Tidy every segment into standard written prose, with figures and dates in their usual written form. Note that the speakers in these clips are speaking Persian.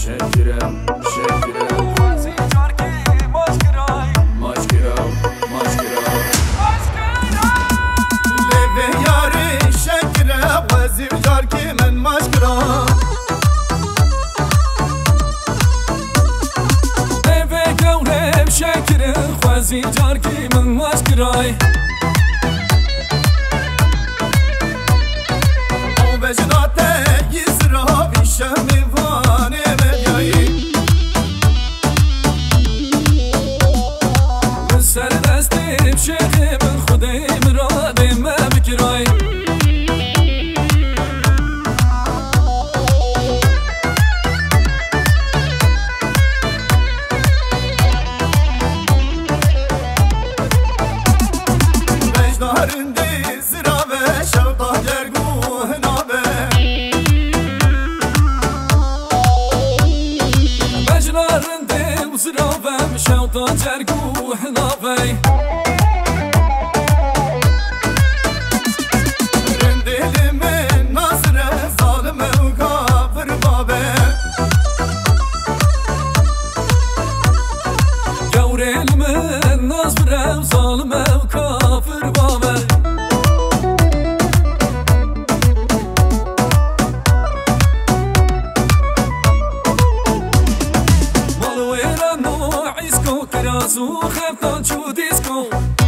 شکرم خوازی جارکی ماشکرای ماشکرام لبه یاری شکرم خوازی جارکی من ماشکرام لبه گورم شکرم خوازی جارکی من ماشکرای وجداته يزرع بالشام فاني مدعي من سر دستي بشيخي من خدي مرادي ما بكراي وجدارندي زرع بشوطة جرقوه وزرافة مشاوطة جرقو حنافي رندي لمن ناصر ظالم وكافر بابه قوري لمن ناصر ظالم وكافر بابه كراسو خفتان شو ديسكو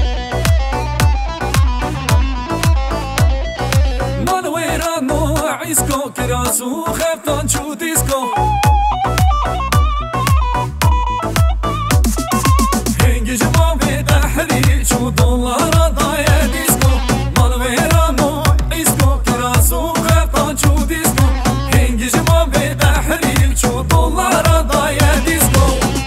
مالو ويرانو عيسكو كراسو خفتان شو ديسكو هنجي جمامي تحري شو دولار ضايا ديسكو مالو ويرانو عيسكو كراسو خفتان شو ديسكو هنجي جمامي تحري شو دولار ضايا ديسكو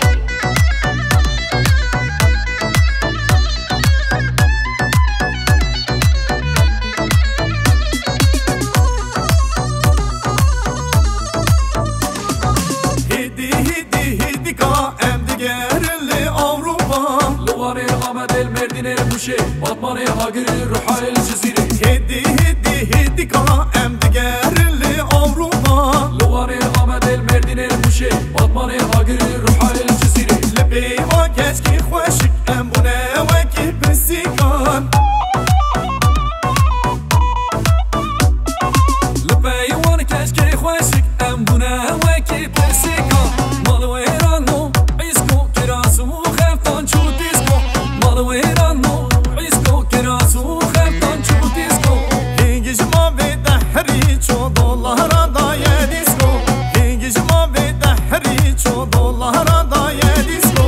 المردينة المشي بطماني هاجر روحي الجزيرة هدي كا ام دقار اللي أوروبا لواني غامد المردينة المشي بطماني هاجر روحي الجزيرة لبي واكشكي خوشك ام بنا وكي برسيكان لبي واكشكي خوشك ام بنا وكي برسيكان مالو ايرانو عيسكو كراسو خفتان شو ديسكو مالو ايرانو عيسكو كراسو خفتان شو ديسكو هنجي جما بتحري شو دولار ضايا ديسكو هنجي جما بتحري شو دولار ضايا ديسكو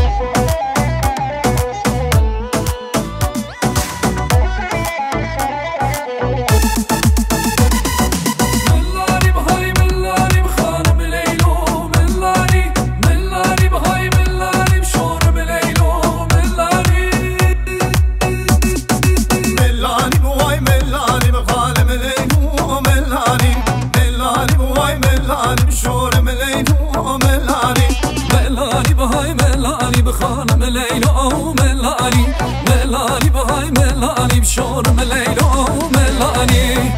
بخانم ليلو ملاني ملاني بهاي ملاني بشورم ليلو ملاني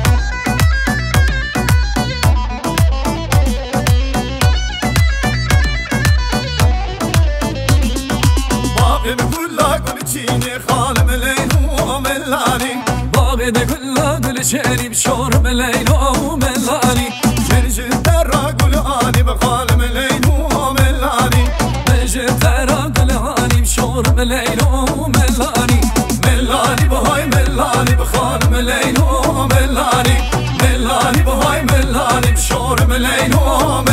باقي بكل كل شيني خالم ليلو ملاني باقي بكل شيني بشورم ليلو ملاني جرجل ترى كل اني بخالم ليلو ملاني جرجل ترى كل اني بشورم ليلو ملاني ملاني بهاي ملاني بخالم ليلو ملاني ملاني بهاي ملاني بشورم ليلو